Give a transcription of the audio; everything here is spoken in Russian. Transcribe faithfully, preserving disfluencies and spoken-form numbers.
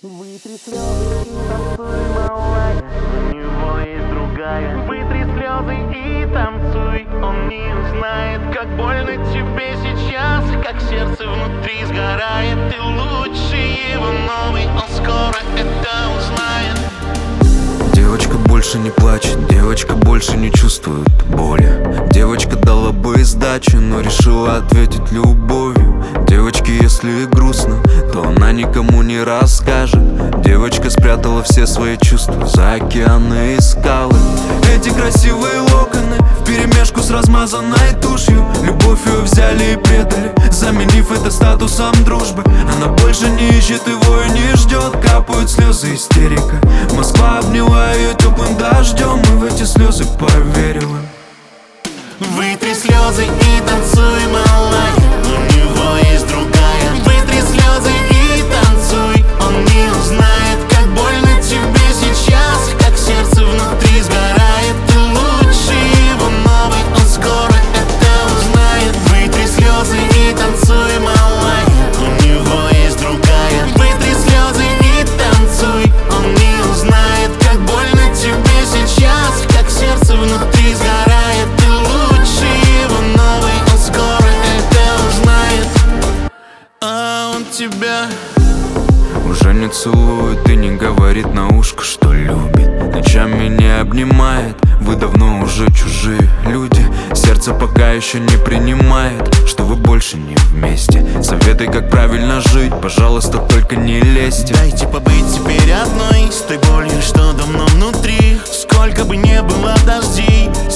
Вытри слезы и танцуй, малая, у него есть другая. Вытри слезы и танцуй, он не узнает, как больно тебе сейчас, как сердце внутри сгорает. Ты лучше его новый, он скоро это узнает. Девочка больше не плачет, девочка больше не чувствует боли. Девочка дала бы сдачу, но решила ответить любовью. Девочке, если грустно, то она никому не расскажет. Девочка спрятала все свои чувства за океаны и скалы. Эти красивые локоны вперемешку с размазанной тушью любовь ее взяли и предали, заменив это статусом дружбы. Она больше не ищет его и не ждет. Капают слезы, истерика. Москва обняла ее теплым дождем, и в эти слезы поверила. Вытри слезы и танцуй, малая, у него есть другая. Вытри слезы и танцуй, он не узнает, как больно тебе сейчас, как сердце внутри сгорает. Ты лучше его новый, он скоро это узнает. Вытри слезы и танцуй, малая, у него есть другая. Вытри слезы и танцуй, он не узнает, как больно тебе сейчас, как сердце внутри сгорает. Ты лучше его новый, он скоро это узнает. А он тебя уже не целует и не говорит на ушко, что любит. Ночами не обнимает, вы давно уже чужие люди. Сердце пока еще не принимает, что вы больше не вместе. Советы, как правильно жить, пожалуйста, только не лезьте. Дайте побыть теперь одной, с той болью, что давно внутри. Сколько бы не было дождей,